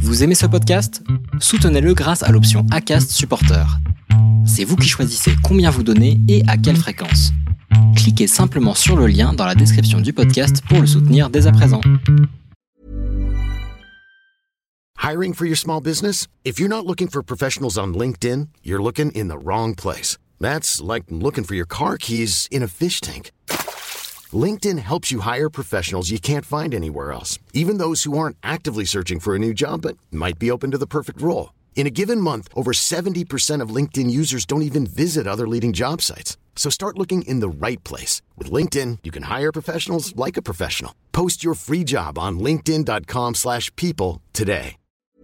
Vous aimez ce podcast ? Soutenez-le grâce à l'option Acast Supporter. C'est vous qui choisissez combien vous donnez et à quelle fréquence. Cliquez simplement sur le lien dans la description du podcast pour le soutenir dès à présent. Hiring for your small business? If you're not looking for professionals on LinkedIn, you're looking in the wrong place. That's like looking for your car keys in a fish tank. LinkedIn helps you hire professionals you can't find anywhere else, even those who aren't actively searching for a new job but might be open to the perfect role. In a given month, over 70% of LinkedIn users don't even visit other leading job sites. So start looking in the right place. With LinkedIn, you can hire professionals like a professional. Post your free job on linkedin.com/people today.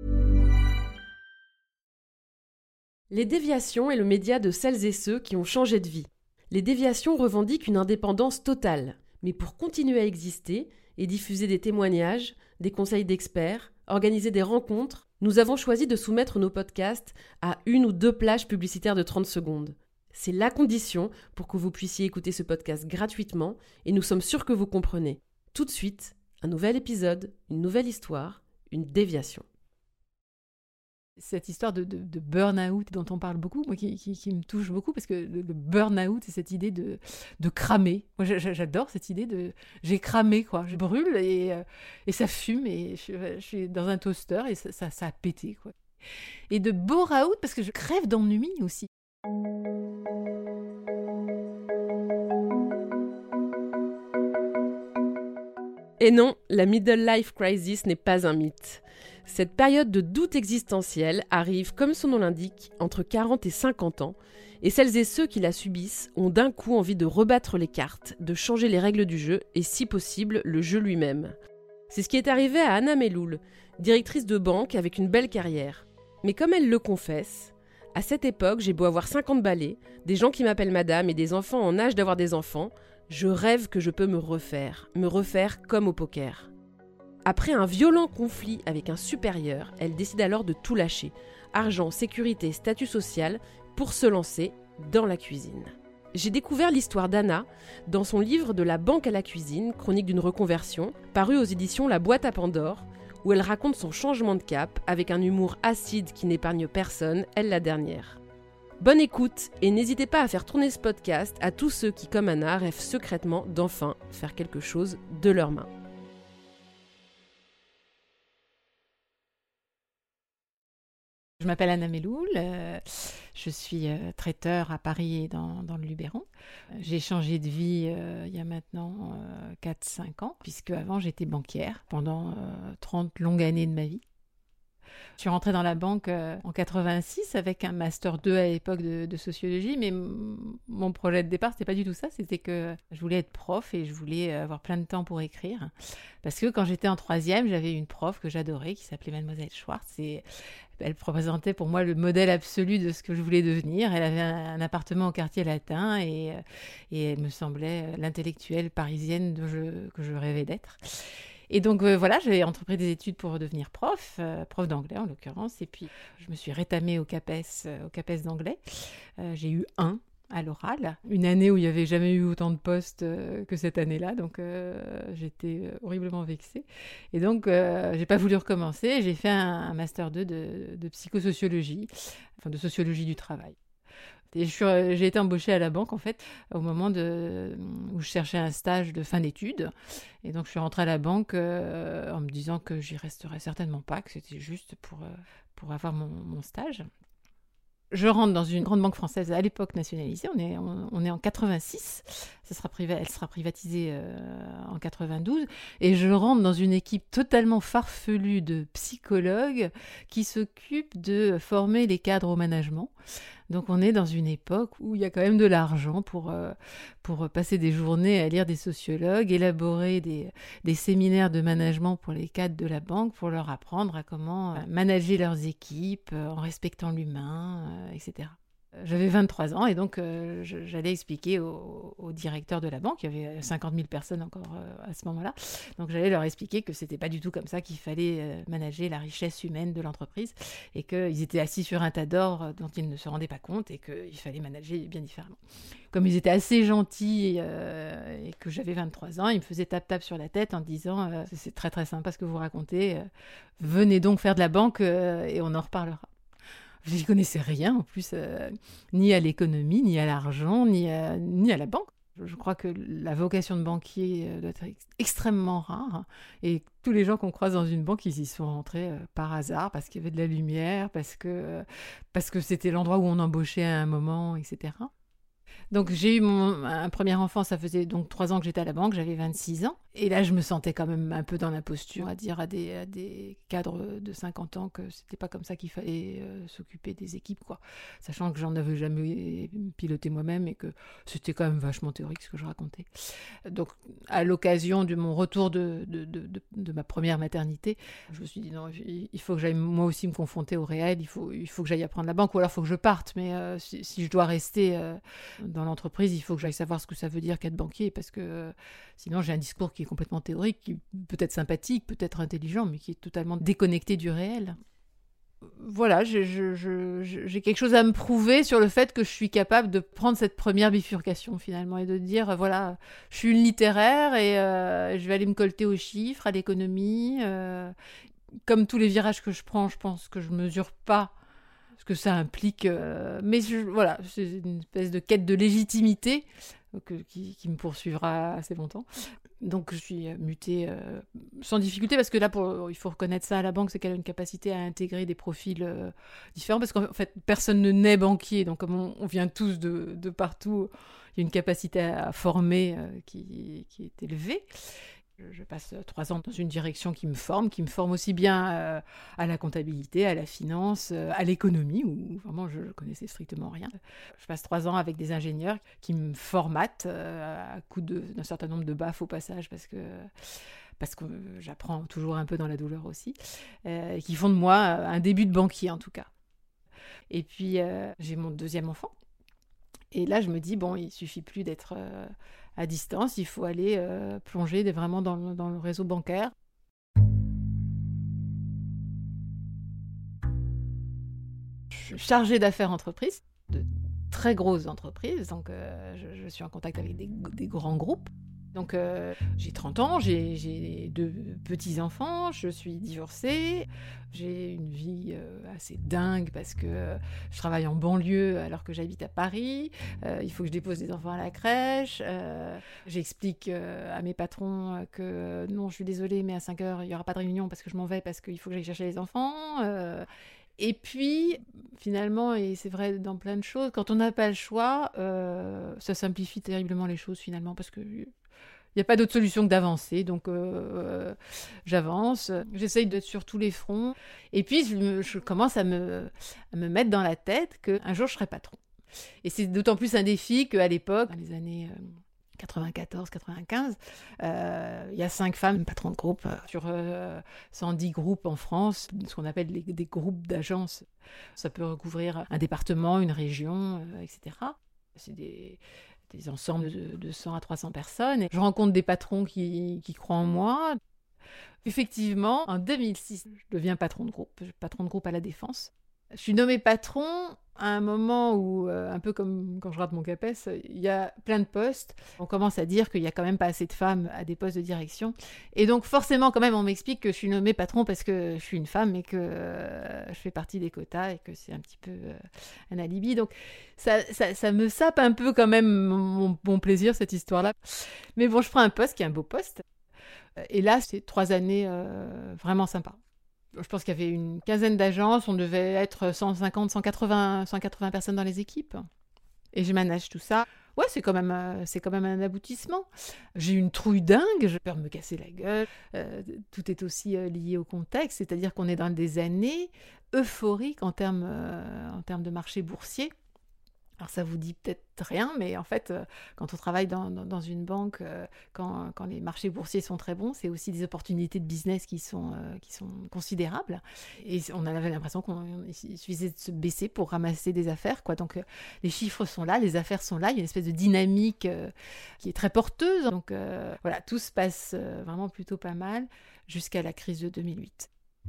Les déviations est le média de celles et ceux qui ont changé de vie. Les déviations revendiquent une indépendance totale, mais pour continuer à exister et diffuser des témoignages, des conseils d'experts, organiser des rencontres, nous avons choisi de soumettre nos podcasts à 1 ou 2 plages publicitaires de 30 secondes. C'est la condition pour que vous puissiez écouter ce podcast gratuitement et nous sommes sûrs que vous comprenez. Tout de suite, un nouvel épisode, une nouvelle histoire, une déviation. Cette histoire de burn-out dont on parle beaucoup, moi, qui me touche beaucoup, parce que le burn-out, c'est cette idée de cramer. Moi, j'adore cette idée de... J'ai cramé, quoi. Je brûle et ça fume, et je suis dans un toaster, et ça a pété, quoi. Et de bore-out, parce que je crève d'ennui aussi. Et non, la middle life crisis n'est pas un mythe. Cette période de doute existentiel arrive, comme son nom l'indique, entre 40 et 50 ans, et celles et ceux qui la subissent ont d'un coup envie de rebattre les cartes, de changer les règles du jeu et, si possible, le jeu lui-même. C'est ce qui est arrivé à Anna Meloul, directrice de banque avec une belle carrière. Mais comme elle le confesse, à cette époque, j'ai beau avoir 50 balais, des gens qui m'appellent madame et des enfants en âge d'avoir des enfants, je rêve que je peux me refaire comme au poker. Après un violent conflit avec un supérieur, elle décide alors de tout lâcher, argent, sécurité, statut social, pour se lancer dans la cuisine. J'ai découvert l'histoire d'Anna dans son livre De la banque à la cuisine, chronique d'une reconversion, paru aux éditions La Boîte à Pandore, où elle raconte son changement de cap avec un humour acide qui n'épargne personne, elle la dernière. Bonne écoute et n'hésitez pas à faire tourner ce podcast à tous ceux qui, comme Anna, rêvent secrètement d'enfin faire quelque chose de leurs mains. Je m'appelle Anna Meloul, je suis traiteur à Paris et dans le Luberon. J'ai changé de vie il y a maintenant 4-5 ans, puisque avant j'étais banquière pendant 30 longues années de ma vie. Je suis rentrée dans la banque en 86 avec un master 2 à l'époque de sociologie, mais mon projet de départ, c'était pas du tout ça. C'était que je voulais être prof et je voulais avoir plein de temps pour écrire. Parce que quand j'étais en 3e, j'avais une prof que j'adorais qui s'appelait Mademoiselle Schwartz et elle représentait pour moi le modèle absolu de ce que je voulais devenir. Elle avait un appartement au quartier latin et elle me semblait l'intellectuelle parisienne que je rêvais d'être. Et donc voilà, j'ai entrepris des études pour devenir prof d'anglais en l'occurrence, et puis je me suis rétamée au CAPES d'anglais. J'ai eu 1 à l'oral, une année où il n'y avait jamais eu autant de postes que cette année-là, donc j'étais horriblement vexée. Et donc j'ai pas voulu recommencer, j'ai fait un master 2 de psychosociologie, enfin de sociologie du travail. Et j'ai été embauchée à la banque, en fait, au moment où je cherchais un stage de fin d'études. Et donc, je suis rentrée à la banque en me disant que j'y resterais certainement pas, que c'était juste pour avoir mon stage. Je rentre dans une grande banque française, à l'époque nationalisée, on est en 86, elle sera privatisée en 92, et je rentre dans une équipe totalement farfelue de psychologues qui s'occupent de former les cadres au management. Donc on est dans une époque où il y a quand même de l'argent pour passer des journées à lire des sociologues, élaborer des séminaires de management pour les cadres de la banque, pour leur apprendre à comment manager leurs équipes en respectant l'humain, etc. J'avais 23 ans et donc j'allais expliquer au directeur de la banque, il y avait 50 000 personnes encore à ce moment-là, donc j'allais leur expliquer que c'était pas du tout comme ça qu'il fallait manager la richesse humaine de l'entreprise et qu'ils étaient assis sur un tas d'or dont ils ne se rendaient pas compte et qu'il fallait manager bien différemment. Comme ils étaient assez gentils et que j'avais 23 ans, ils me faisaient tape-tape sur la tête en disant c'est très très sympa ce que vous racontez, venez donc faire de la banque et on en reparlera. Je n'y connaissais rien, en plus, ni à l'économie, ni à l'argent, ni à la banque. Je crois que la vocation de banquier doit être extrêmement rare. Et tous les gens qu'on croise dans une banque, ils y sont rentrés par hasard, parce qu'il y avait de la lumière, parce que c'était l'endroit où on embauchait à un moment, etc. Donc j'ai eu un premier enfant, ça faisait donc 3 ans que j'étais à la banque, j'avais 26 ans. Et là, je me sentais quand même un peu dans l'imposture, à dire à des cadres de 50 ans que c'était pas comme ça qu'il fallait s'occuper des équipes, quoi. Sachant que j'en avais jamais piloté moi-même et que c'était quand même vachement théorique ce que je racontais. Donc, à l'occasion de mon retour de ma première maternité, je me suis dit non, il faut que j'aille moi aussi me confronter au réel, il faut que j'aille apprendre la banque, ou alors il faut que je parte. Mais si je dois rester dans l'entreprise, il faut que j'aille savoir ce que ça veut dire qu'être banquier, parce que sinon j'ai un discours qui est complètement théorique, qui peut être sympathique, peut être intelligent, mais qui est totalement déconnecté du réel. Voilà, j'ai quelque chose à me prouver sur le fait que je suis capable de prendre cette première bifurcation finalement et de dire voilà, je suis une littéraire et je vais aller me colter aux chiffres, à l'économie. Comme tous les virages que je prends, je pense que je mesure pas ce que ça implique. Mais voilà, c'est une espèce de quête de légitimité qui me poursuivra assez longtemps. Donc je suis mutée sans difficulté, parce que là, il faut reconnaître ça à la banque, c'est qu'elle a une capacité à intégrer des profils différents, parce qu'en fait, personne ne naît banquier, donc comme on vient tous de partout, il y a une capacité à former qui est élevée. Je passe 3 ans dans une direction qui me forme aussi bien à la comptabilité, à la finance, à l'économie, où vraiment je ne connaissais strictement rien. Je passe 3 ans avec des ingénieurs qui me formatent à coup d'un certain nombre de baffes au passage, parce que j'apprends toujours un peu dans la douleur aussi, qui font de moi un début de banquier en tout cas. Et puis j'ai mon deuxième enfant. Et là, je me dis, bon, il ne suffit plus d'être à distance, il faut aller plonger vraiment dans le réseau bancaire. Je suis chargée d'affaires entreprises, de très grosses entreprises, donc je suis en contact avec des grands groupes. Donc j'ai 30 ans, j'ai 2 petits-enfants, je suis divorcée, j'ai une vie assez dingue parce que je travaille en banlieue alors que j'habite à Paris, il faut que je dépose des enfants à la crèche, j'explique à mes patrons que non, je suis désolée, mais à 5h, il n'y aura pas de réunion parce que je m'en vais, parce qu'il faut que j'aille chercher les enfants. Et puis, finalement, et c'est vrai dans plein de choses, quand on n'a pas le choix, ça simplifie terriblement les choses finalement, parce que il n'y a pas d'autre solution que d'avancer, donc j'avance, j'essaye d'être sur tous les fronts, et puis je commence à me mettre dans la tête qu'un jour je serai patron. Et c'est d'autant plus un défi qu'à l'époque, dans les années 94-95, il y a 5 femmes patrons de groupe sur 110 groupes en France, ce qu'on appelle des groupes d'agences. Ça peut recouvrir un département, une région, etc. C'est des ensembles de 100 à 300 personnes. Et je rencontre des patrons qui croient en moi. Effectivement, en 2006, je deviens patron de groupe à la Défense. Je suis nommée patron à un moment où, un peu comme quand je rate mon CAPES, il y a plein de postes. On commence à dire qu'il n'y a quand même pas assez de femmes à des postes de direction. Et donc forcément, quand même, on m'explique que je suis nommée patron parce que je suis une femme et que je fais partie des quotas et que c'est un petit peu un alibi. Donc ça me sape un peu quand même mon plaisir, cette histoire-là. Mais bon, je prends un poste qui est un beau poste. Et là, c'est 3 années vraiment sympas. Je pense qu'il y avait une quinzaine d'agences, on devait être 150, 180 personnes dans les équipes. Et je manage tout ça. Ouais, c'est quand même un aboutissement. J'ai une trouille dingue, j'ai peur de me casser la gueule. Tout est aussi lié au contexte, c'est-à-dire qu'on est dans des années euphoriques en termes de marché boursier. Alors ça vous dit peut-être rien, mais en fait, quand on travaille dans une banque, quand les marchés boursiers sont très bons, c'est aussi des opportunités de business qui sont considérables. Et on avait l'impression qu'il suffisait de se baisser pour ramasser des affaires, quoi. Donc les chiffres sont là, les affaires sont là, il y a une espèce de dynamique qui est très porteuse. Donc voilà, tout se passe vraiment plutôt pas mal jusqu'à la crise de 2008.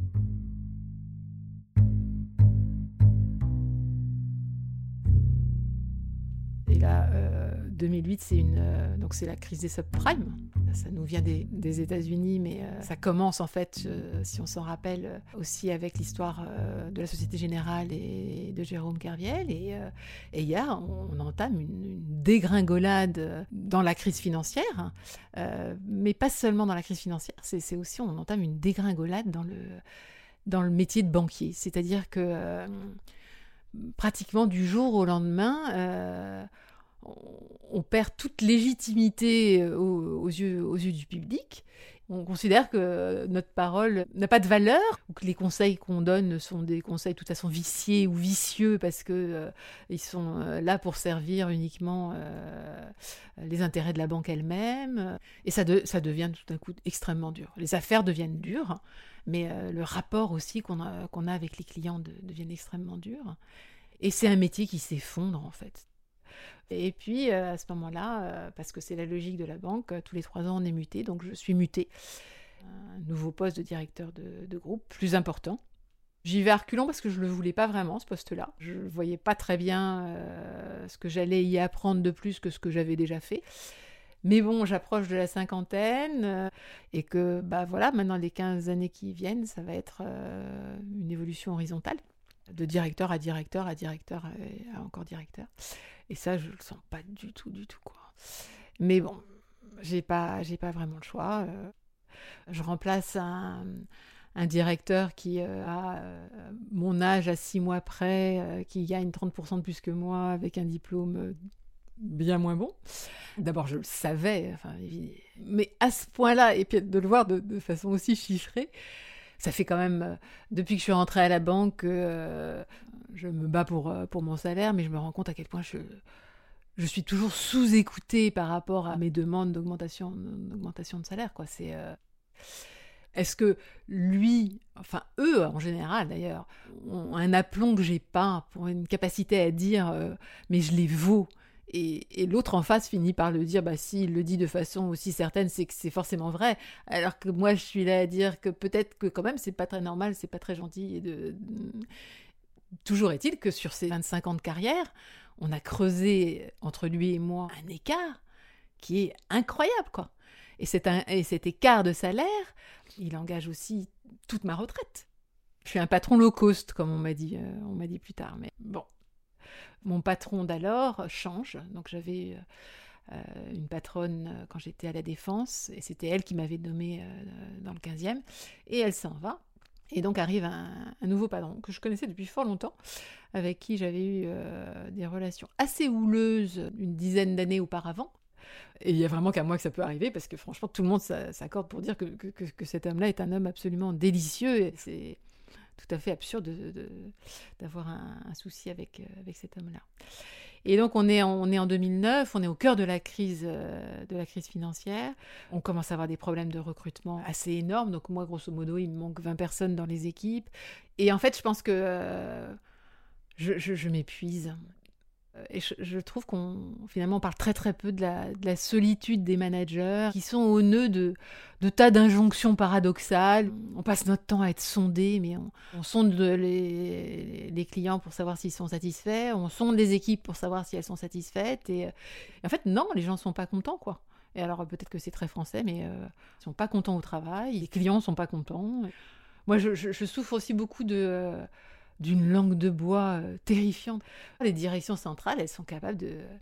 Et là, 2008, c'est la crise des subprimes. Ça nous vient des États-Unis, mais ça commence en fait, si on s'en rappelle, aussi avec l'histoire de la Société Générale et de Jérôme Kerviel. Et on entame une dégringolade dans la crise financière, mais pas seulement dans la crise financière, c'est aussi on entame une dégringolade dans le métier de banquier. C'est-à-dire que pratiquement du jour au lendemain, on perd toute légitimité aux yeux du public. On considère que notre parole n'a pas de valeur, ou que les conseils qu'on donne sont des conseils de toute façon viciés ou vicieux parce que ils sont là pour servir uniquement les intérêts de la banque elle-même. Et ça devient tout d'un coup extrêmement dur. Les affaires deviennent dures, mais le rapport aussi qu'on a avec les clients devient extrêmement dur. Et c'est un métier qui s'effondre en fait. Et puis à ce moment-là, parce que c'est la logique de la banque, tous les 3 ans on est muté, donc je suis mutée. Un nouveau poste de directeur de groupe, plus important. J'y vais à reculons parce que je ne le voulais pas vraiment, ce poste-là. Je ne voyais pas très bien ce que j'allais y apprendre de plus que ce que j'avais déjà fait. Mais bon, j'approche de la cinquantaine et que maintenant les 15 années qui viennent, ça va être une évolution horizontale. De directeur à directeur à directeur à encore directeur. Et ça, je le sens pas du tout, quoi. Mais bon, j'ai pas vraiment le choix. Je remplace un directeur qui a mon âge à 6 mois près, qui gagne 30% de plus que moi, avec un diplôme bien moins bon. D'abord, je le savais, mais à ce point-là, et puis de le voir de façon aussi chiffrée, ça fait quand même, depuis que je suis rentrée à la banque, je me bats pour mon salaire, mais je me rends compte à quel point je suis toujours sous-écoutée par rapport à mes demandes d'augmentation de salaire, quoi. Est-ce que eux en général d'ailleurs, ont un aplomb que j'ai pas, pour une capacité à dire mais je les vaux. Et l'autre en face finit par le dire, s'il le dit de façon aussi certaine, c'est que c'est forcément vrai. Alors que moi, je suis là à dire que peut-être que quand même, c'est pas très normal, c'est pas très gentil. Toujours est-il que sur ces 25 ans de carrière, on a creusé entre lui et moi un écart qui est incroyable, quoi. Et cet écart de salaire, il engage aussi toute ma retraite. Je suis un patron low cost, comme on m'a dit plus tard. Mais bon. Mon patron d'alors change, donc j'avais une patronne quand j'étais à la Défense, et c'était elle qui m'avait nommée dans le 15e, et elle s'en va. Et donc arrive un nouveau patron que je connaissais depuis fort longtemps, avec qui j'avais eu des relations assez houleuses une dizaine d'années auparavant. Et il n'y a vraiment qu'à moi que ça peut arriver, parce que franchement, tout le monde s'accorde pour dire que cet homme-là est un homme absolument délicieux, et c'est tout à fait absurde d'avoir un souci avec cet homme-là. Et donc on est en 2009, on est au cœur de la crise financière. On commence à avoir des problèmes de recrutement assez énormes. Donc moi, grosso modo, il me manque 20 personnes dans les équipes. Et en fait, je pense que je m'épuise. Et je trouve qu'on finalement parle très très peu de la solitude des managers qui sont au nœud de tas d'injonctions paradoxales. On passe notre temps à être sondés, mais on sonde les clients pour savoir s'ils sont satisfaits, on sonde les équipes pour savoir si elles sont satisfaites, et en fait non, les gens sont pas contents, quoi. Et alors peut-être que c'est très français, mais ils sont pas contents au travail, les clients sont pas contents. Moi je souffre aussi beaucoup d'une langue de bois terrifiante. Les directions centrales, elles sont capables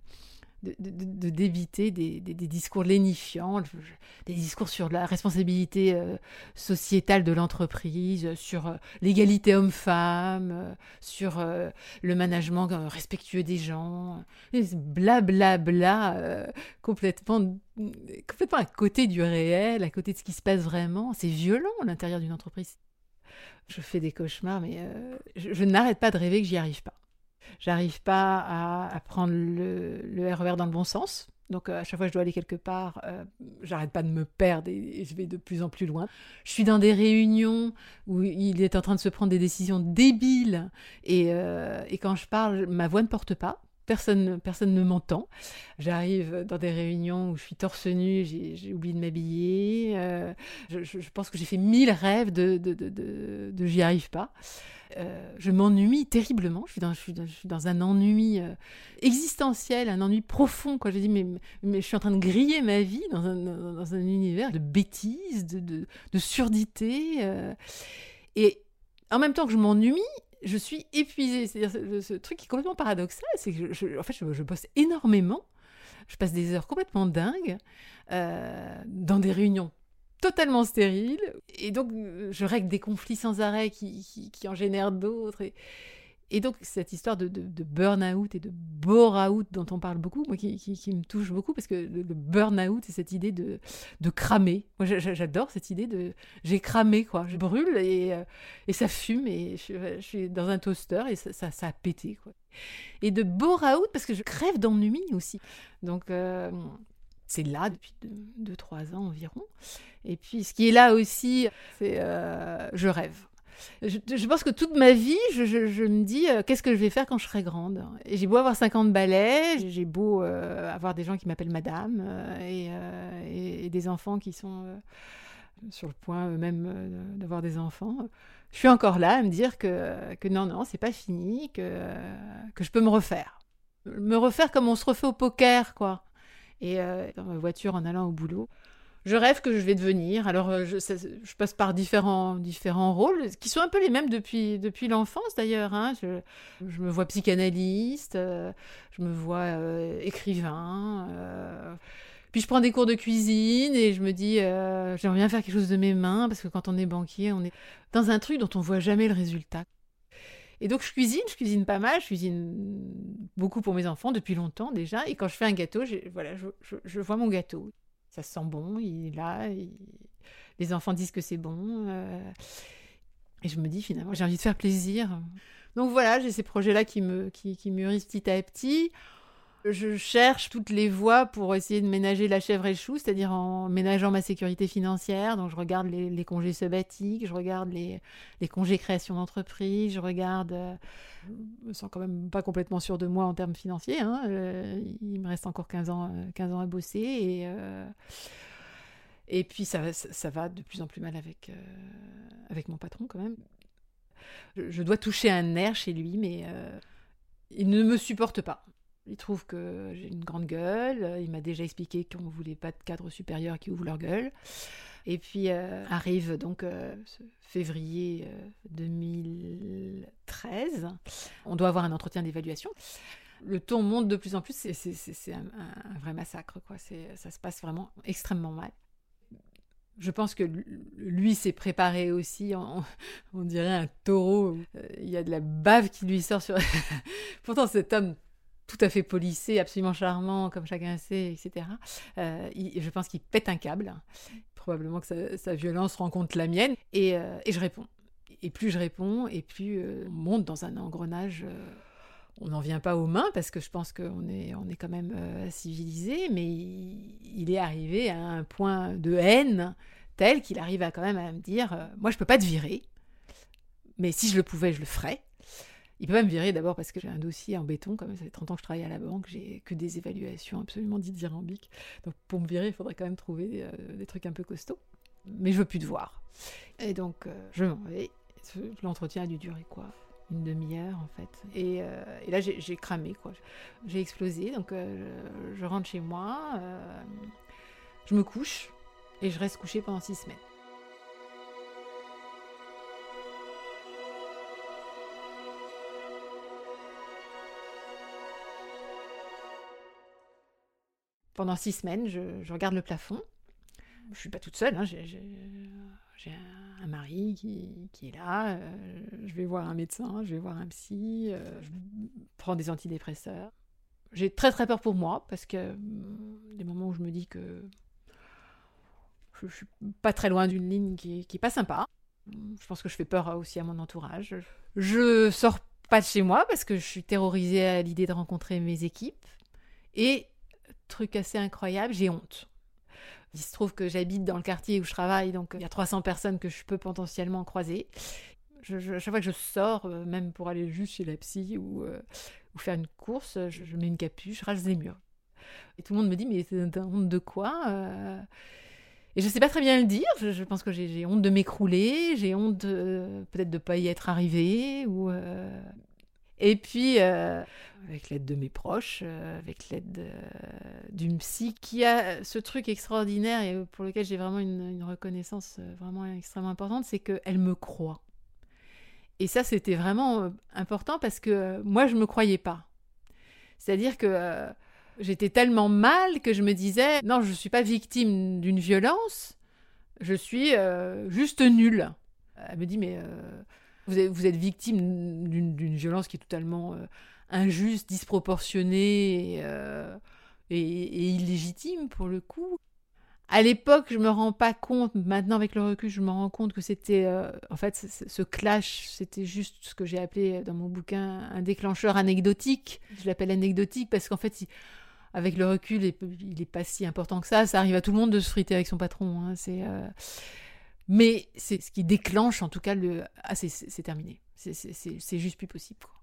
d'éviter des discours lénifiants, des discours sur la responsabilité sociétale de l'entreprise, sur l'égalité homme-femme, sur le management respectueux des gens, blablabla, complètement à côté du réel, à côté de ce qui se passe vraiment. C'est violent à l'intérieur d'une entreprise. Je fais des cauchemars, mais je n'arrête pas de rêver que j'y arrive pas. J'arrive pas à prendre le RER dans le bon sens. Donc à chaque fois que je dois aller quelque part, j'arrête pas de me perdre et je vais de plus en plus loin. Je suis dans des réunions où il est en train de se prendre des décisions débiles et quand je parle, ma voix ne porte pas. Personne ne m'entend. J'arrive dans des réunions où je suis torse nu, j'ai oublié de m'habiller. Je pense que j'ai fait 1000 rêves de j'y arrive pas. Je m'ennuie terriblement. Je suis dans un ennui existentiel, un ennui profond. Quoi. Je dis, mais je suis en train de griller ma vie dans un univers de bêtises, de surdité. Et en même temps que je m'ennuie, je suis épuisée. C'est-à-dire, ce truc qui est complètement paradoxal, c'est que je bosse énormément. Je passe des heures complètement dingues dans des réunions totalement stériles. Et donc, je règle des conflits sans arrêt qui en génèrent d'autres. Et donc, cette histoire de burn-out et de bore-out dont on parle beaucoup, moi, qui me touche beaucoup, parce que le burn-out, c'est cette idée de cramer. Moi, j'adore cette idée de... J'ai cramé, quoi. Je brûle et ça fume, et je suis dans un toaster, et ça a pété, quoi. Et de bore-out, parce que je crève d'ennui aussi. Donc... c'est là depuis 2-3 ans environ. Et puis, ce qui est là aussi, c'est je rêve. Je pense que toute ma vie, je me dis qu'est-ce que je vais faire quand je serai grande. Et j'ai beau avoir 50 balais, j'ai beau avoir des gens qui m'appellent madame et des enfants qui sont sur le point eux-mêmes d'avoir des enfants. Je suis encore là à me dire que non, c'est pas fini, que je peux me refaire. Me refaire comme on se refait au poker, quoi. Et dans ma voiture en allant au boulot, je rêve que je vais devenir. Alors, je passe par différents rôles, qui sont un peu les mêmes depuis l'enfance, d'ailleurs. Hein. Je me vois psychanalyste, je me vois écrivain. Puis, je prends des cours de cuisine et je me dis, j'aimerais bien faire quelque chose de mes mains, parce que quand on est banquier, on est dans un truc dont on ne voit jamais le résultat. Et donc, je cuisine pas mal, je cuisine beaucoup pour mes enfants depuis longtemps déjà. Et quand je fais un gâteau, je vois mon gâteau. Ça sent bon, il est là, les enfants disent que c'est bon. Et je me dis finalement, j'ai envie de faire plaisir. Donc voilà, j'ai ces projets-là qui mûrissent petit à petit. Je cherche toutes les voies pour essayer de ménager la chèvre et le chou, c'est-à-dire en ménageant ma sécurité financière. Donc je regarde les congés sabbatiques, je regarde les congés création d'entreprise, je regarde... je me sens quand même pas complètement sûre de moi en termes financiers. Hein. Il me reste encore 15 ans à bosser et puis ça va de plus en plus mal avec mon patron quand même. Je dois toucher un nerf chez lui, mais il ne me supporte pas. Il trouve que j'ai une grande gueule. Il m'a déjà expliqué qu'on ne voulait pas de cadres supérieurs qui ouvrent leur gueule. Et puis arrive donc ce février 2013. On doit avoir un entretien d'évaluation. Le ton monte de plus en plus. C'est un vrai massacre, quoi. Ça se passe vraiment extrêmement mal. Je pense que lui s'est préparé aussi, on dirait un taureau. Il y a de la bave qui lui sort sur... Pourtant, cet homme... tout à fait policé, absolument charmant, comme chacun sait, etc. Je pense qu'il pète un câble. Probablement que sa violence rencontre la mienne. Et je réponds. Et plus je réponds, et plus on monte dans un engrenage. On n'en vient pas aux mains, parce que je pense qu'on est quand même civilisé, mais il est arrivé à un point de haine tel qu'il arrive quand même à me dire moi, je ne peux pas te virer, mais si je le pouvais, je le ferais. Il peut pas me virer d'abord parce que j'ai un dossier en béton, comme ça fait 30 ans que je travaille à la banque, j'ai que des évaluations absolument dithyrambiques. Donc pour me virer, il faudrait quand même trouver des trucs un peu costauds. Mais je veux plus te voir. Et donc je m'en vais. L'entretien a dû durer quoi ? Une demi-heure en fait. Et là j'ai cramé quoi. J'ai explosé. Donc je rentre chez moi, je me couche et je reste couchée pendant 6 semaines. Pendant 6 semaines, je regarde le plafond. Je ne suis pas toute seule, hein. J'ai un mari qui est là. Je vais voir un médecin, je vais voir un psy. Je prends des antidépresseurs. J'ai très très peur pour moi, parce que des moments où je me dis que je ne suis pas très loin d'une ligne qui est pas sympa. Je pense que je fais peur aussi à mon entourage. Je sors pas de chez moi parce que je suis terrorisée à l'idée de rencontrer mes équipes. Et, truc assez incroyable, j'ai honte. Il se trouve que j'habite dans le quartier où je travaille, donc il y a 300 personnes que je peux potentiellement croiser. Chaque fois que je sors, même pour aller juste chez la psy ou faire une course, je mets une capuche, je rase les murs. Et tout le monde me dit, mais t'as honte de quoi Et je ne sais pas très bien le dire. Je pense que j'ai honte de m'écrouler, j'ai honte peut-être de ne pas y être arrivée. Et puis, avec l'aide de mes proches, avec l'aide d'une psy qui a ce truc extraordinaire et pour lequel j'ai vraiment une reconnaissance vraiment extrêmement importante, c'est qu'elle me croit. Et ça, c'était vraiment important parce que moi, je ne me croyais pas. C'est-à-dire que j'étais tellement mal que je me disais « Non, je ne suis pas victime d'une violence, je suis juste nulle. » Elle me dit « Mais vous êtes victime d'une violence qui est totalement injuste, disproportionnée et illégitime pour le coup. » À l'époque, je ne me rends pas compte, maintenant avec le recul, je me rends compte que c'était, en fait, ce clash, c'était juste ce que j'ai appelé dans mon bouquin un déclencheur anecdotique. Je l'appelle anecdotique parce qu'en fait, avec le recul, il n'est pas si important que ça. Ça arrive à tout le monde de se friter avec son patron. Hein, mais c'est ce qui déclenche, en tout cas, c'est terminé. C'est juste plus possible, quoi.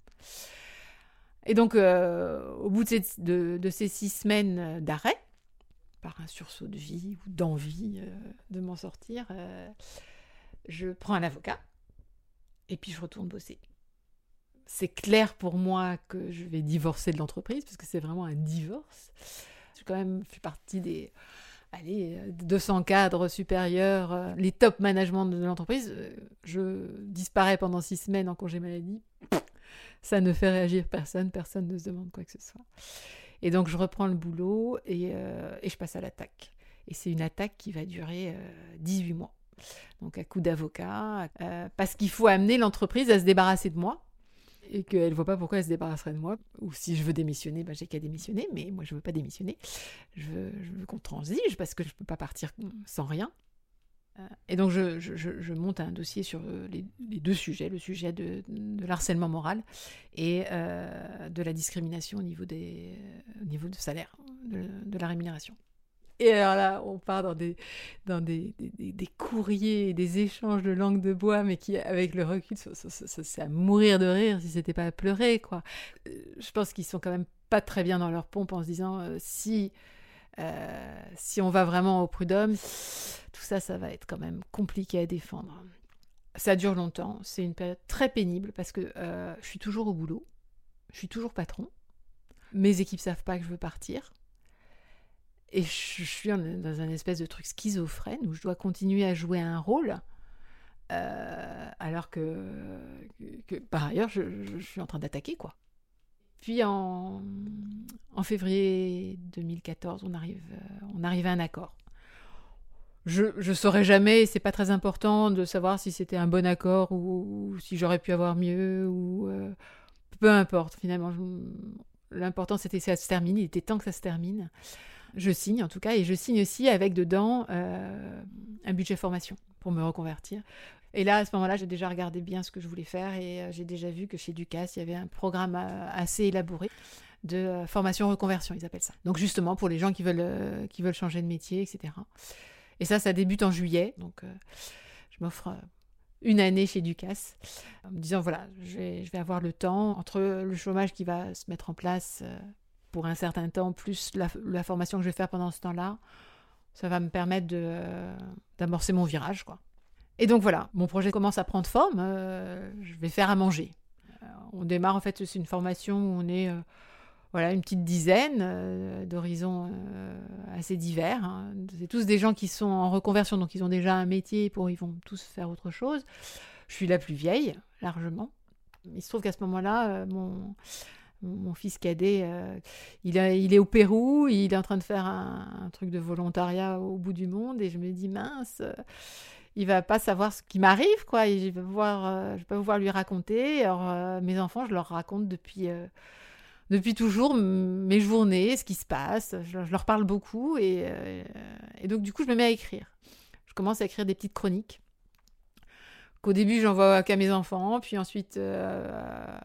Et donc, au bout de ces 6 semaines d'arrêt, par un sursaut de vie ou d'envie de m'en sortir, je prends un avocat et puis je retourne bosser. C'est clair pour moi que je vais divorcer de l'entreprise parce que c'est vraiment un divorce. J'ai quand même fait partie des 200 cadres supérieurs, les top management de l'entreprise. Je disparais pendant 6 semaines en congé maladie. Ça ne fait réagir personne ne se demande quoi que ce soit. Et donc, je reprends le boulot et je passe à l'attaque. Et c'est une attaque qui va durer 18 mois. Donc, à coup d'avocat, parce qu'il faut amener l'entreprise à se débarrasser de moi et qu'elle ne voit pas pourquoi elle se débarrasserait de moi. Ou si je veux démissionner, j'ai qu'à démissionner. Mais moi, je ne veux pas démissionner. Je veux qu'on transige parce que je ne peux pas partir sans rien. Et donc, je monte un dossier sur les 2 sujets, le sujet de l'harcèlement moral et de la discrimination au niveau de salaire, de la rémunération. Et alors là, on part dans des courriers, des échanges de langue de bois, mais qui, avec le recul, c'est à mourir de rire si c'était pas à pleurer, quoi. Je pense qu'ils sont quand même pas très bien dans leur pompe en se disant si on va vraiment au prud'homme, tout ça, ça va être quand même compliqué à défendre. Ça dure longtemps, c'est une période très pénible parce que je suis toujours au boulot, je suis toujours patron, mes équipes savent pas que je veux partir, et je suis dans un espèce de truc schizophrène où je dois continuer à jouer un rôle, alors que par ailleurs, je suis en train d'attaquer, quoi. Puis en février 2014, on arrive à un accord. Je saurais jamais, c'est pas très important de savoir si c'était un bon accord ou si j'aurais pu avoir mieux ou peu importe finalement. L'important c'était que ça se termine, il était temps que ça se termine. Je signe en tout cas et je signe aussi avec dedans un budget formation pour me reconvertir. Et là, à ce moment-là, j'ai déjà regardé bien ce que je voulais faire et j'ai déjà vu que chez Ducasse, il y avait un programme assez élaboré de formation-reconversion, ils appellent ça. Donc justement, pour les gens qui veulent changer de métier, etc. Et ça débute en juillet. Donc je m'offre une année chez Ducasse en me disant, voilà, je vais avoir le temps entre le chômage qui va se mettre en place pour un certain temps, plus la formation que je vais faire pendant ce temps-là, ça va me permettre d'amorcer mon virage, quoi. Et donc voilà, mon projet commence à prendre forme, je vais faire à manger. On démarre, en fait, c'est une formation où on est une petite dizaine d'horizons assez divers. Hein. C'est tous des gens qui sont en reconversion, donc ils ont déjà un métier, ils vont tous faire autre chose. Je suis la plus vieille, largement. Il se trouve qu'à ce moment-là, mon fils cadet, il est au Pérou, il est en train de faire un truc de volontariat au bout du monde, et je me dis, mince... il va pas savoir ce qui m'arrive, quoi. Et je vais pas pouvoir lui raconter. Alors, mes enfants, je leur raconte depuis toujours mes journées, ce qui se passe. Je leur parle beaucoup. Et donc, du coup, je me mets à écrire. Je commence à écrire des petites chroniques qu'au début, j'envoie qu'à mes enfants. Puis ensuite,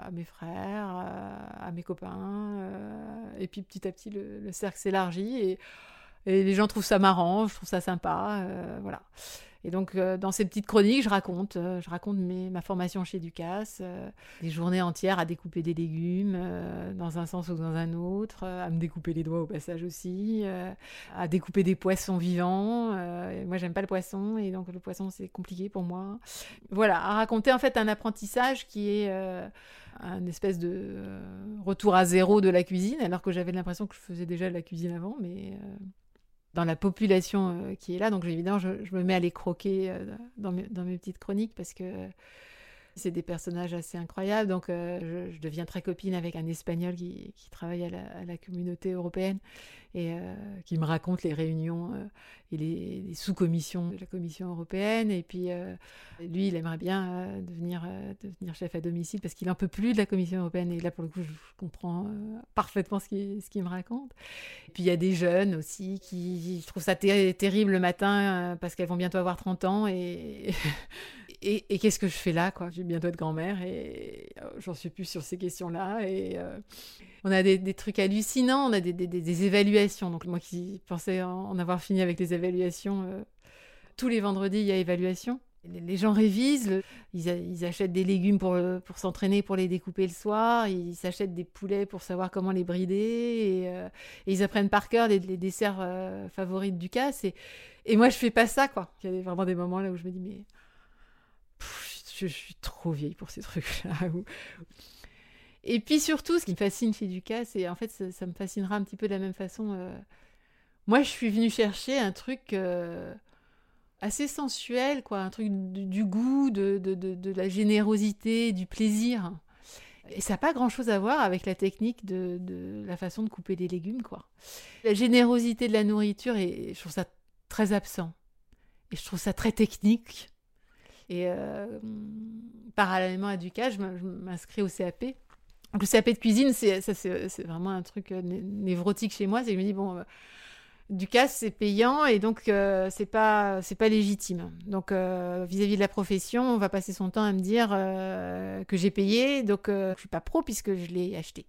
à mes frères, à mes copains. Et puis petit à petit, le cercle s'élargit et les gens trouvent ça marrant, je trouve ça sympa. Voilà. Et donc, dans ces petites chroniques, je raconte ma formation chez Ducasse, des journées entières à découper des légumes dans un sens ou dans un autre, à me découper les doigts au passage aussi, à découper des poissons vivants. Moi, j'aime pas le poisson, et donc le poisson, c'est compliqué pour moi. Voilà, à raconter en fait un apprentissage qui est un espèce de retour à zéro de la cuisine, alors que j'avais l'impression que je faisais déjà de la cuisine avant, mais... dans la population qui est là. Donc évidemment, je me mets à les croquer dans mes petites chroniques parce que c'est des personnages assez incroyables. Donc je deviens très copine avec un Espagnol qui travaille à la communauté européenne et qui me raconte les réunions et les sous-commissions de la Commission européenne. Et puis lui, il aimerait bien devenir chef à domicile parce qu'il n'en peut plus de la Commission européenne. Et là, pour le coup, je comprends parfaitement ce qu'il me raconte. Et puis il y a des jeunes aussi qui trouvent ça terrible le matin parce qu'elles vont bientôt avoir 30 ans et qu'est-ce que je fais là, quoi? Je vais bientôt être grand-mère et j'en suis plus sur ces questions-là. Et on a des trucs hallucinants, on a des évaluations. Donc moi qui pensais en avoir fini avec les évaluations, tous les vendredis, il y a évaluation. Les gens révisent, ils achètent des légumes pour s'entraîner, pour les découper le soir, ils s'achètent des poulets pour savoir comment les brider, et ils apprennent par cœur les desserts favoris de Ducasse. Et moi, je fais pas ça, quoi. Il y a vraiment des moments là où je me dis, mais je suis trop vieille pour ces trucs-là. Et puis surtout, ce qui me fascine chez Ducasse, et en fait, ça me fascinera un petit peu de la même façon. Moi, je suis venue chercher un truc... assez sensuel, quoi, un truc du goût, de la générosité, du plaisir. Et ça n'a pas grand-chose à voir avec la technique de la façon de couper des légumes, quoi. La générosité de la nourriture, je trouve ça très absent. Et je trouve ça très technique. Et parallèlement à Ducasse, je m'inscris au CAP. Donc, le CAP de cuisine, c'est vraiment un truc névrotique chez moi. C'est que je me dis, bon... Ducasse, c'est payant et donc c'est pas légitime. Donc vis-à-vis de la profession, on va passer son temps à me dire que j'ai payé, donc je suis pas pro puisque je l'ai acheté.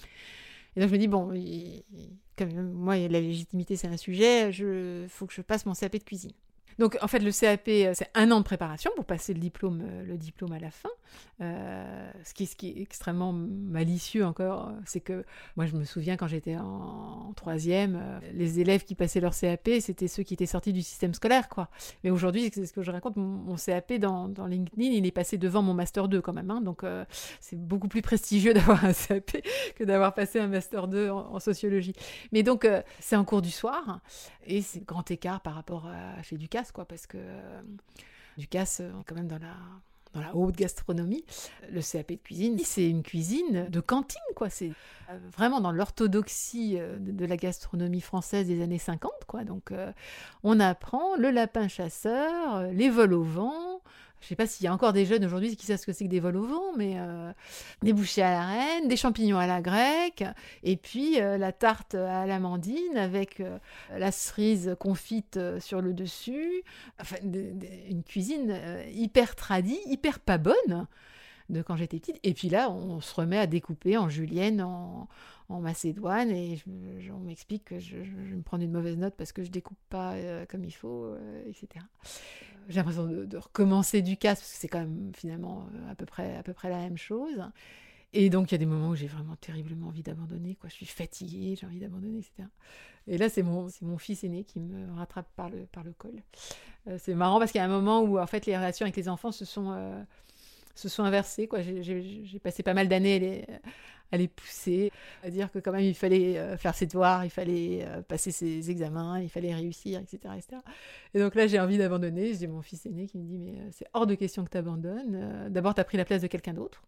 Et donc je me dis bon, comme moi la légitimité c'est un sujet, faut que je passe mon CAP de cuisine. Donc en fait le CAP c'est 1 an de préparation pour passer le diplôme à la fin. Ce qui est extrêmement malicieux encore, c'est que moi je me souviens quand j'étais en 3e, les élèves qui passaient leur CAP c'était ceux qui étaient sortis du système scolaire, quoi. Mais aujourd'hui c'est ce que je raconte, mon CAP dans LinkedIn il est passé devant mon master 2 quand même, hein, donc c'est beaucoup plus prestigieux d'avoir un CAP que d'avoir passé un master 2 en sociologie. Mais donc c'est en cours du soir et c'est le grand écart par rapport à chez Ducasse, quoi, parce que Ducasse quand même dans la haute gastronomie, le CAP de cuisine, c'est une cuisine de cantine, quoi. C'est vraiment dans l'orthodoxie de la gastronomie française des années 50, quoi. Donc on apprend le lapin chasseur, les vols au vent. Je ne sais pas s'il y a encore des jeunes aujourd'hui qui savent ce que c'est que des vols au vent, mais des bouchées à la reine, des champignons à la grecque, et puis la tarte à l'amandine avec la cerise confite sur le dessus. Enfin, une cuisine hyper tradie, hyper pas bonne de quand j'étais petite. Et puis là, on se remet à découper en julienne, en macédoine, et on m'explique que je vais me prendre une mauvaise note parce que je découpe pas comme il faut, etc. J'ai l'impression de recommencer Ducasse parce que c'est quand même finalement à peu près la même chose. Et donc il y a des moments où j'ai vraiment terriblement envie d'abandonner, quoi. Je suis fatiguée, j'ai envie d'abandonner, etc. Et là c'est mon fils aîné qui me rattrape par le col. C'est marrant parce qu'il y a un moment où en fait les relations avec les enfants se sont inversées, quoi. J'ai passé pas mal d'années à les pousser, à dire que quand même il fallait faire ses devoirs, il fallait passer ses examens, il fallait réussir, etc., etc. Et donc là j'ai envie d'abandonner. J'ai mon fils aîné qui me dit mais c'est hors de question que tu abandonnes. D'abord tu as pris la place de quelqu'un d'autre.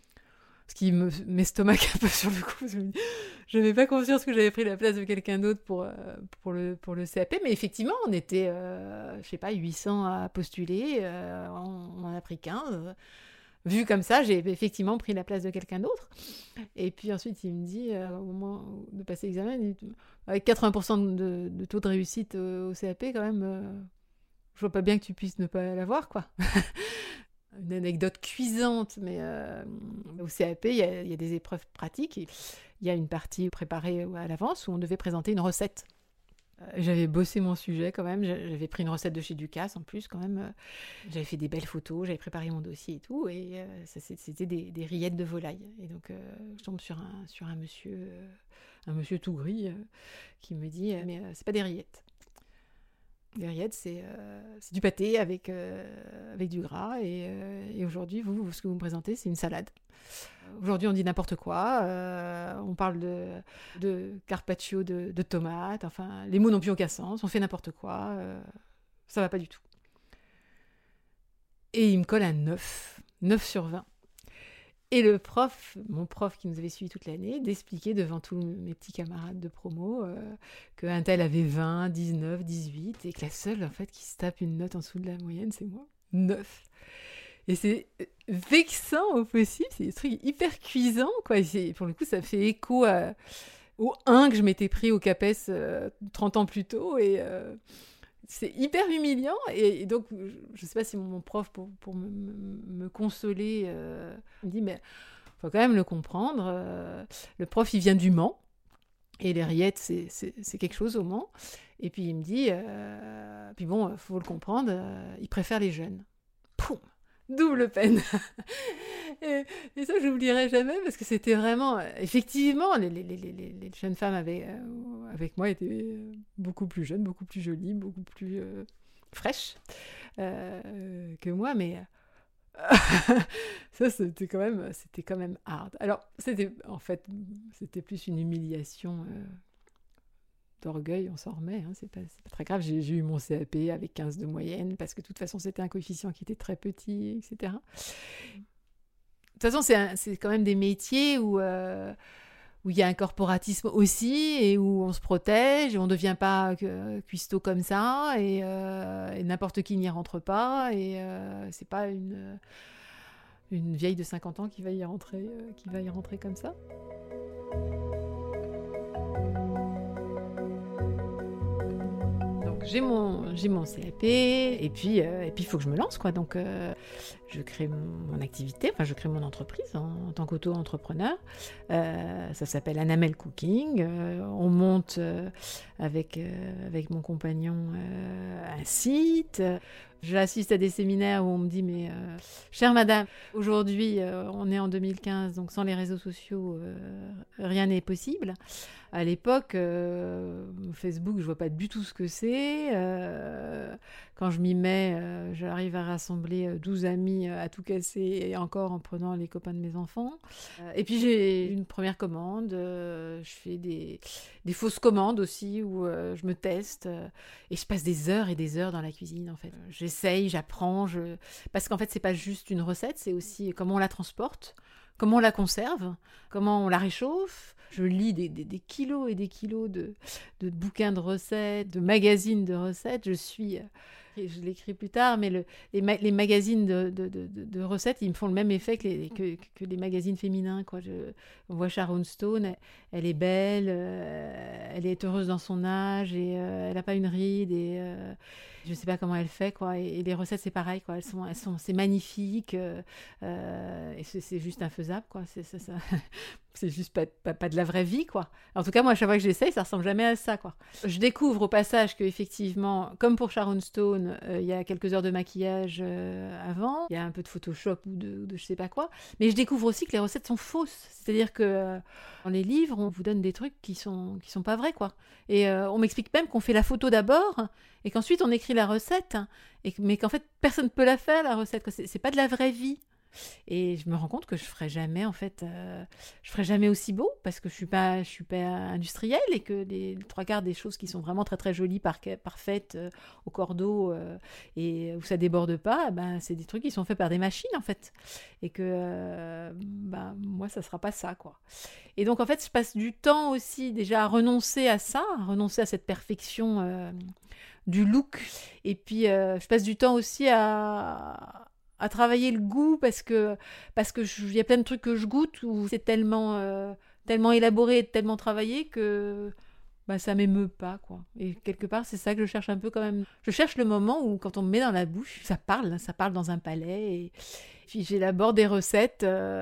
Ce qui m'estomaque un peu sur le coup. Je n'avais pas conscience que j'avais pris la place de quelqu'un d'autre pour le CAP. Mais effectivement, on était, 800 à postuler. On en a pris 15. Vu comme ça, j'ai effectivement pris la place de quelqu'un d'autre. Et puis ensuite, il me dit, au moment de passer l'examen, avec 80% de taux de réussite au CAP, quand même, je vois pas bien que tu puisses ne pas l'avoir, quoi. Une anecdote cuisante, mais au CAP, il y a des épreuves pratiques. Il y a une partie préparée à l'avance où on devait présenter une recette. J'avais bossé mon sujet quand même, j'avais pris une recette de chez Ducasse en plus quand même. J'avais fait des belles photos, j'avais préparé mon dossier et tout, et c'était des rillettes de volaille. Et donc je tombe sur un monsieur tout gris qui me dit « mais c'est pas des rillettes. Les rillettes, c'est du pâté avec du gras, et aujourd'hui, ce que vous me présentez, c'est une salade. Aujourd'hui, on dit n'importe quoi, on parle de carpaccio de tomates, enfin, les mots n'ont plus aucun sens, on fait n'importe quoi, ça va pas du tout. » Et il me colle un 9 sur 20. Et mon prof qui nous avait suivis toute l'année, d'expliquer devant tous mes petits camarades de promo qu'un tel avait 20, 19, 18, et que la seule en fait qui se tape une note en dessous de la moyenne, c'est moi, 9. Et c'est vexant au possible, c'est des trucs hyper cuisants, quoi. Pour le coup, ça fait écho au 1 que je m'étais pris au CAPES 30 ans plus tôt, et c'est hyper humiliant. Et donc, je sais pas si mon prof, pour me consoler, me dit, mais faut quand même le comprendre. Le prof, il vient du Mans, et les rillettes, c'est quelque chose au Mans. Et puis, il me dit, puis bon, faut le comprendre, il préfère les jeunes. Poum! Double peine. Et ça, je n'oublierai jamais, parce que c'était vraiment... Effectivement, les jeunes femmes avec moi étaient beaucoup plus jeunes, beaucoup plus jolies, beaucoup plus fraîches que moi, mais ça, c'était quand même hard. Alors, c'était plus une humiliation d'orgueil, on s'en remet, hein, c'est pas très grave. J'ai eu mon CAP avec 15 de moyenne, parce que de toute façon, c'était un coefficient qui était très petit, etc. De toute façon, c'est quand même des métiers où il y a un corporatisme aussi, et où on se protège, et on ne devient pas cuistot comme ça, et n'importe qui n'y rentre pas, et c'est pas une vieille de 50 ans qui va y rentrer comme ça. J'ai mon CAP, et puis il faut que je me lance, quoi. Donc je crée mon activité, enfin je crée mon entreprise en tant qu'auto-entrepreneur. Ça s'appelle Annamel Cooking. On monte avec mon compagnon un site. J'assiste à des séminaires où on me dit, mais chère madame, aujourd'hui on est en 2015, donc sans les réseaux sociaux, rien n'est possible. À l'époque, Facebook, je vois pas du tout ce que c'est. Quand je m'y mets, j'arrive à rassembler 12 amis à tout casser, et encore en prenant les copains de mes enfants. Et puis j'ai une première commande, je fais des fausses commandes aussi, où je me teste, et je passe des heures et des heures dans la cuisine, en fait. J'essaye, j'apprends, parce qu'en fait, c'est pas juste une recette, c'est aussi comment on la transporte, comment on la conserve, comment on la réchauffe. Je lis des kilos et des kilos de bouquins de recettes, de magazines de recettes. Je l'écris plus tard, mais les magazines de recettes, ils me font le même effet que les magazines féminins, quoi. On voit Sharon Stone, elle est belle, elle est heureuse dans son âge, et elle n'a pas une ride, et je ne sais pas comment elle fait, quoi. Et les recettes, c'est pareil, quoi. C'est magnifique, et c'est juste infaisable, quoi. C'est juste pas de la vraie vie, quoi. En tout cas, moi, à chaque fois que j'essaye, ça ressemble jamais à ça, quoi. Je découvre au passage qu'effectivement, comme pour Sharon Stone, il y a quelques heures de maquillage avant, il y a un peu de Photoshop ou de je sais pas quoi, mais je découvre aussi que les recettes sont fausses. C'est-à-dire que dans les livres, on vous donne des trucs qui sont pas vrais, quoi. Et on m'explique même qu'on fait la photo d'abord, et qu'ensuite on écrit la recette, mais qu'en fait, personne ne peut la faire, la recette, quoi. C'est pas de la vraie vie. Et je me rends compte que je ferai jamais aussi beau, parce que je suis pas industrielle, et que les 3/4 des choses qui sont vraiment très très jolies, parfaites, au cordeau, et où ça déborde pas, c'est des trucs qui sont faits par des machines, en fait, et que moi ça sera pas ça, quoi. Et donc en fait je passe du temps aussi déjà à renoncer à ça, à renoncer à cette perfection du look, et puis je passe du temps aussi à travailler le goût, parce que y a plein de trucs que je goûte où c'est tellement élaboré et tellement travaillé que ça m'émeut pas, quoi. Et quelque part, c'est ça que je cherche un peu quand même. Je cherche le moment où, quand on me met dans la bouche, ça parle dans un palais. Et puis j'élabore des recettes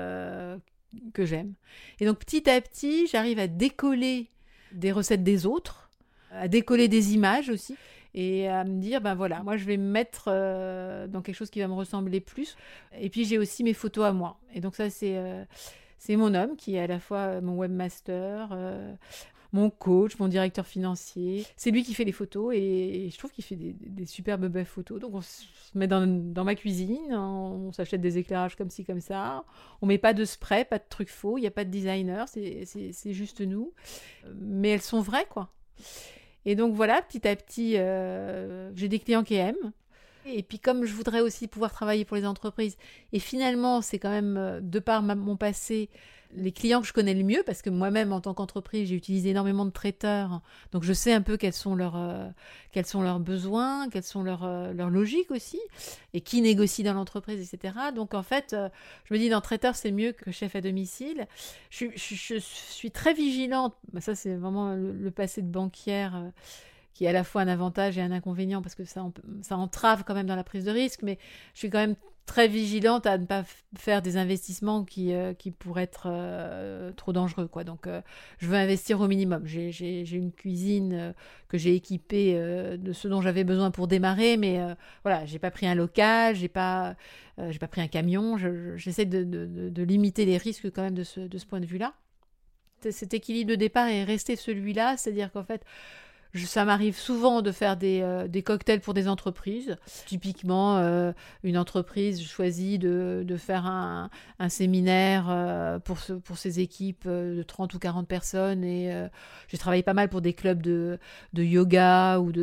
que j'aime. Et donc petit à petit, j'arrive à décoller des recettes des autres, à décoller des images aussi, et à me dire, voilà, moi je vais me mettre dans quelque chose qui va me ressembler plus. Et puis j'ai aussi mes photos à moi. Et donc ça, c'est mon homme qui est à la fois mon webmaster, mon coach, mon directeur financier. C'est lui qui fait les photos et je trouve qu'il fait des superbes belles photos. Donc on se met dans ma cuisine, on s'achète des éclairages comme ci, comme ça. On met pas de spray, pas de trucs faux, il n'y a pas de designer, c'est juste nous. Mais elles sont vraies, quoi. Et donc voilà, petit à petit, j'ai des clients qui aiment. Et puis comme je voudrais aussi pouvoir travailler pour les entreprises, et finalement c'est quand même, de par mon passé, les clients que je connais le mieux, parce que moi-même en tant qu'entreprise, j'ai utilisé énormément de traiteurs, donc je sais un peu quels sont leurs besoins, quelles sont leurs logiques aussi, et qui négocie dans l'entreprise, etc. Donc en fait, je me dis, dans traiteur, c'est mieux que chef à domicile. Je suis très vigilante, ça c'est vraiment le passé de banquière, qui est à la fois un avantage et un inconvénient, parce que ça entrave quand même dans la prise de risque, mais je suis quand même très vigilante à ne pas faire des investissements qui pourraient être trop dangereux, quoi. Donc, je veux investir au minimum. J'ai une cuisine que j'ai équipée de ce dont j'avais besoin pour démarrer, mais voilà, j'ai pas pris un local, j'ai pas pris un camion. J'essaie de limiter les risques quand même de ce point de vue-là. Cet équilibre de départ est resté celui-là, c'est-à-dire qu'en fait, ça m'arrive souvent de faire des cocktails pour des entreprises. Typiquement, une entreprise choisit de faire un séminaire pour ses équipes de 30 ou 40 personnes. Et j'ai travaillé pas mal pour des clubs de yoga ou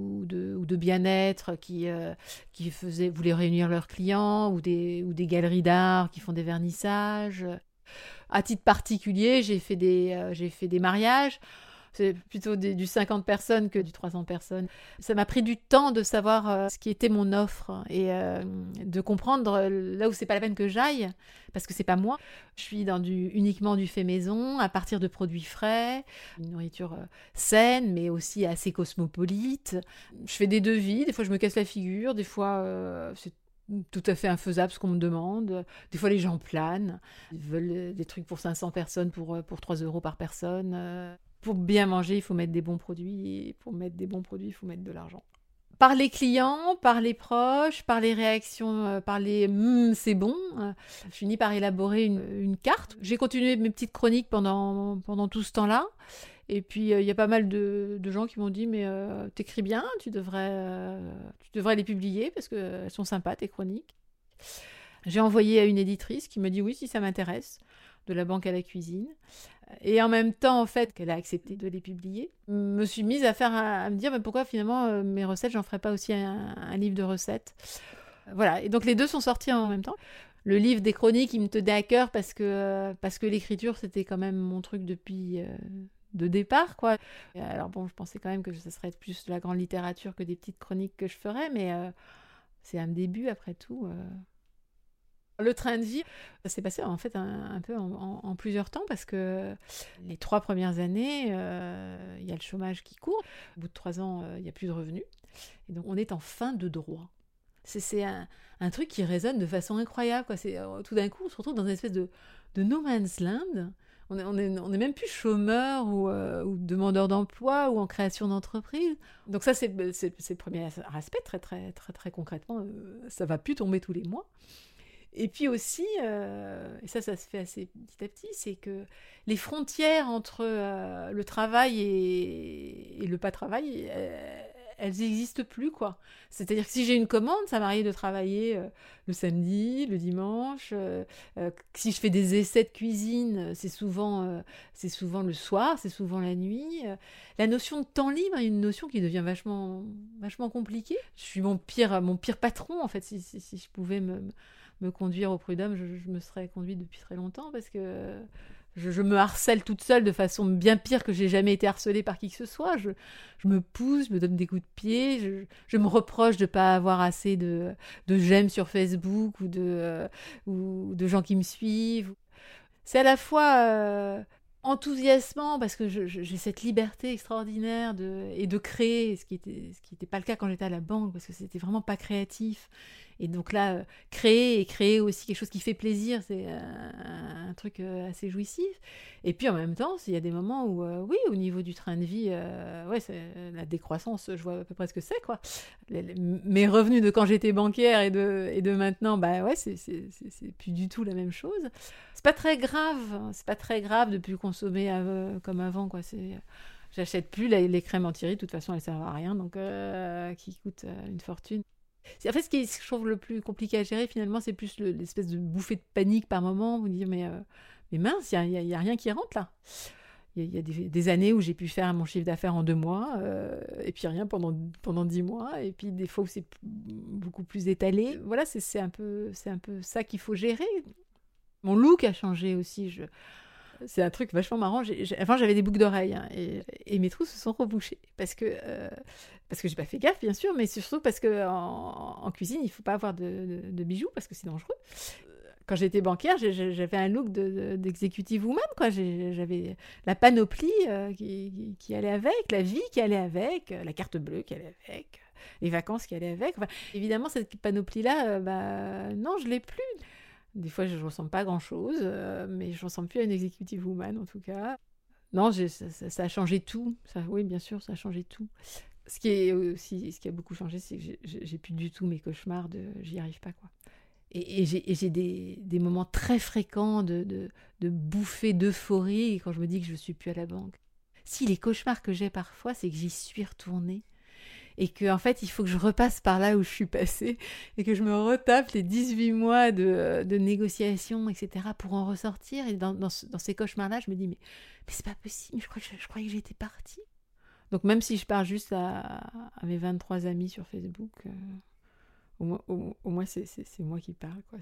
de bien-être qui voulaient réunir leurs clients, ou des galeries d'art qui font des vernissages. À titre particulier, j'ai fait des mariages. C'est plutôt du 50 personnes que du 300 personnes. Ça m'a pris du temps de savoir ce qui était mon offre et de comprendre là où c'est pas la peine que j'aille, parce que c'est pas moi. Je suis dans uniquement du fait maison, à partir de produits frais, une nourriture saine, mais aussi assez cosmopolite. Je fais des devis, des fois je me casse la figure, des fois c'est tout à fait infaisable ce qu'on me demande. Des fois les gens planent, ils veulent des trucs pour 500 personnes pour 3 € par personne. Pour bien manger, il faut mettre des bons produits. Et pour mettre des bons produits, il faut mettre de l'argent. Par les clients, par les proches, par les réactions, par les « c'est bon », je finis par élaborer une carte. J'ai continué mes petites chroniques pendant tout ce temps-là. Et puis, il y a pas mal de gens qui m'ont dit « Mais t'écris bien, tu devrais les publier parce qu'elles sont sympas, tes chroniques. » J'ai envoyé à une éditrice qui me dit « Oui, si ça m'intéresse ». De la banque à la cuisine. Et en même temps, en fait, qu'elle a accepté de les publier, me suis mise à me dire mais pourquoi finalement mes recettes, j'en ferais pas aussi un livre de recettes. Voilà, et donc les deux sont sortis en même temps. Le livre des chroniques, il me tenait à cœur parce que l'écriture, c'était quand même mon truc depuis de départ, quoi. Alors bon, je pensais quand même que ce serait plus de la grande littérature que des petites chroniques que je ferais, mais c'est un début après tout. Le train de vie, ça s'est passé en fait un peu en plusieurs temps, parce que les 3 premières années, il y a le chômage qui court. Au bout de 3 ans, il n'y a plus de revenus. Et donc, on est en fin de droit. C'est un truc qui résonne de façon incroyable, quoi. Tout d'un coup, on se retrouve dans une espèce de no man's land. On est même plus chômeur ou demandeur d'emploi ou en création d'entreprise. Donc ça, c'est le premier aspect. Très, très, très, très concrètement, ça ne va plus tomber tous les mois. Et puis aussi, et ça se fait assez petit à petit, c'est que les frontières entre le travail et le pas-travail, elles n'existent plus, quoi. C'est-à-dire que si j'ai une commande, ça m'arrive de travailler le samedi, le dimanche. Si je fais des essais de cuisine, c'est souvent le soir, c'est souvent la nuit. La notion de temps libre est une notion qui devient vachement, vachement compliquée. Je suis mon pire patron, en fait. Si je pouvais me conduire au prud'homme, je me serais conduite depuis très longtemps, parce que je me harcèle toute seule de façon bien pire que j'ai jamais été harcelée par qui que ce soit. Je me pousse, je me donne des coups de pied, je me reproche de ne pas avoir assez de j'aime sur Facebook ou de gens qui me suivent. C'est à la fois enthousiasmant parce que j'ai cette liberté extraordinaire de créer, ce qui était pas le cas quand j'étais à la banque, parce que c'était vraiment pas créatif. Et donc là, créer aussi quelque chose qui fait plaisir, c'est un truc assez jouissif. Et puis en même temps, il y a des moments où, oui, au niveau du train de vie, c'est la décroissance, je vois à peu près ce que c'est, quoi. Mes revenus de quand j'étais banquière et de maintenant, c'est plus du tout la même chose. C'est pas très grave de plus consommer comme avant, quoi. J'achète plus les crèmes anti-rides, de toute façon elles servent à rien, donc qui coûtent une fortune. En fait, ce qui je trouve le plus compliqué à gérer, finalement, c'est plus l'espèce de bouffée de panique par moment. Vous dire, mais mince, il y a rien qui rentre là. Il y a des années où j'ai pu faire mon chiffre d'affaires en 2 mois, et puis rien pendant 10 mois, et puis des fois où c'est beaucoup plus étalé. Voilà, c'est un peu ça qu'il faut gérer. Mon look a changé aussi. C'est un truc vachement marrant. Avant, j'avais des boucles d'oreilles, hein, et mes trous se sont rebouchés parce que j'ai pas fait gaffe, bien sûr, mais surtout parce que en cuisine, il faut pas avoir de bijoux parce que c'est dangereux. Quand j'étais banquière, j'avais un look d'executive woman, quoi. J'avais la panoplie qui allait avec, la vie qui allait avec, la carte bleue qui allait avec, les vacances qui allaient avec. Enfin, évidemment, cette panoplie-là, non, je l'ai plus. Des fois, je ne ressemble pas à grand-chose, mais je ne ressemble plus à une executive woman, en tout cas. Non, ça a changé tout. Oui, bien sûr, ça a changé tout. Ce qui a beaucoup changé, c'est que j'ai plus du tout mes cauchemars j'y arrive pas, quoi. Et j'ai des moments très fréquents de bouffées d'euphorie quand je me dis que je ne suis plus à la banque. Si, les cauchemars que j'ai parfois, c'est que j'y suis retournée. Et qu'en fait, il faut que je repasse par là où je suis passée et que je me retape les 18 mois de négociations, etc. pour en ressortir. Et dans ces cauchemars-là, je me dis, mais c'est pas possible, je croyais que j'étais partie. Donc même si je pars juste à mes 23 amis sur Facebook, au moins c'est moi qui parle, quoi.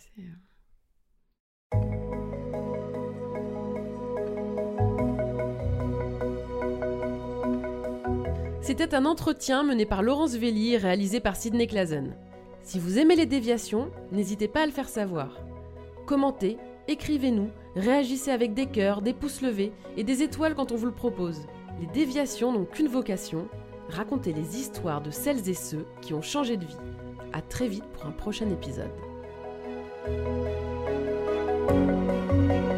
C'était un entretien mené par Laurence Velli et réalisé par Sidney Clazen. Si vous aimez les déviations, n'hésitez pas à le faire savoir. Commentez, écrivez-nous, réagissez avec des cœurs, des pouces levés et des étoiles quand on vous le propose. Les déviations n'ont qu'une vocation, raconter les histoires de celles et ceux qui ont changé de vie. À très vite pour un prochain épisode.